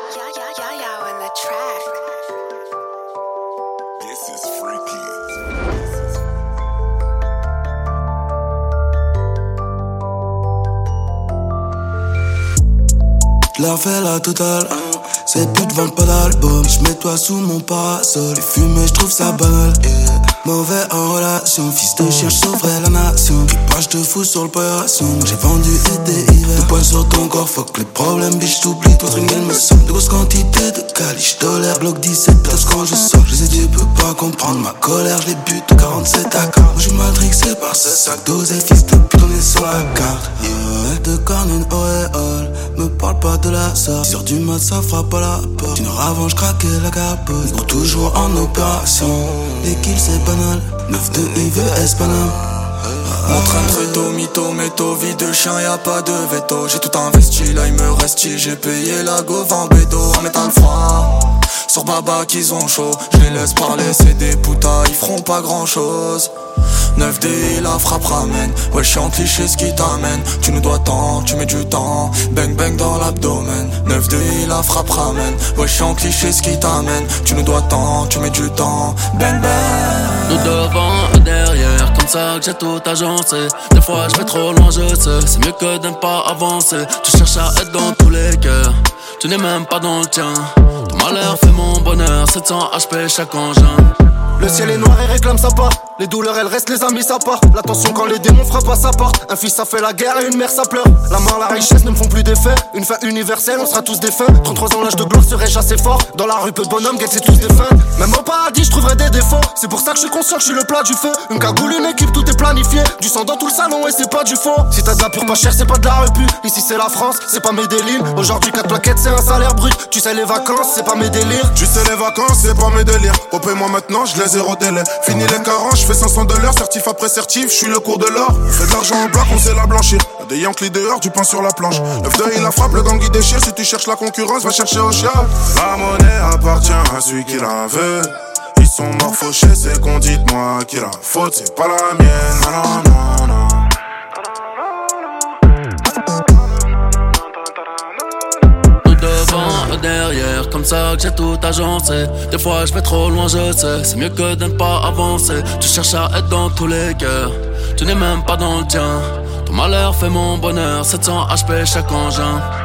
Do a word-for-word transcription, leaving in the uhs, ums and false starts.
Yayo in the track. This is freaky. J'leur fais la totale, ces putes vendent pas d'album. J'mets toi sous mon parasol, les fumées j'trouve ça banal, yeah. Mauvais en relation, fils de chien j'sauverai la nation. Puis pas j'te fous sur le poisson, j'ai vendu été hiver. Deux points sur ton corps, fuck les problèmes, bitch t'oublies. Ton string elle me semble de grosses quantités de cali. J'tolère bloc dix-sept places quand je sors. Je sais tu peux pas comprendre ma colère, j'les bute quarante-sept à quart. Moi j'suis matrixé par ce sac d'oseille, fils de pute on est sur la carte, yeah. De corne une auréole, me parle pas de la sorte. Sur du mat ça frappe à la porte. Une heure avant j'craquais la capote. Négro toujours en opération, les kills c'est banal. neuf de I V S Paname. Mon train de réto, mytho, métaux, vie de chien, y'a pas de veto. J'ai tout investi, là il me reste j'ai payé la gauve en bédo, en métal froid. Sur baba qu'ils ont chaud, je les laisse parler, c'est des putas, ils feront pas grand chose. neuf D, la frappe ramène, ouais j'suis en cliché ce qui t'amène. Tu nous dois tant, tu mets du temps, bang bang dans l'abdomen. neuf D, la frappe ramène, ouais j'suis en cliché ce qui t'amène. Tu nous dois tant, tu mets du temps, bang bang. Nous devant et derrière, comme ça que j'ai tout agencé. Des fois je vais trop loin, je sais, c'est mieux que de ne pas avancer. Tu cherches à être dans tous les cœurs, tu n'es même pas dans le tien. Ton malheur fait mon bonheur, sept cents H P chaque engin. Le ciel est noir et réclame sa part. Les douleurs elles restent, les amis ça part. L'attention quand les démons frappent à sa porte. Un fils ça fait la guerre et une mère ça pleure. La mort, la richesse ne me font plus d'effet. Une fin universelle, on sera tous défunts. trente-trois ans l'âge de gloire serait-je assez fort. Dans la rue peu de bonhommes, guette c'est tous des fins. Même au paradis je trouverai des défauts. C'est pour ça que je suis conscient que je suis le plat du feu. Une cagoule, une équipe, tout est planifié. Du sang dans tout le salon et c'est pas du faux. Si t'as de la pure pas cher, c'est pas de la repu. Ici c'est la France, c'est pas mes délires. Aujourd'hui quatre plaquettes c'est un salaire brut. Tu sais les vacances, c'est pas mes délires. Tu sais les vacances, c'est pas mes délires. Repayez-moi maintenant, je les ai rodélés. Fini les quarante, je fais cinq cents dollars. Certif après certif, je suis le cours de l'or. On fait de l'argent en bloc, on sait la blanchir. Y'a des Yankees dehors, du pain sur la planche. neuf deux il la frappe, le gang il déchire. Si tu cherches la concurrence, va chercher au chien. La monnaie appartient à celui qui la veut. Ils sont morts fauchés, c'est qu'on dit de moi qui la faute, c'est pas la mienne. Non, non, non, non. Devant et derrière, comme ça que j'ai tout agencé. Des fois je vais trop loin, je sais, c'est mieux que de ne pas avancer. Tu cherches à être dans tous les cœurs, tu n'es même pas dans le tien. Ton malheur fait mon bonheur, sept cents H P chaque engin.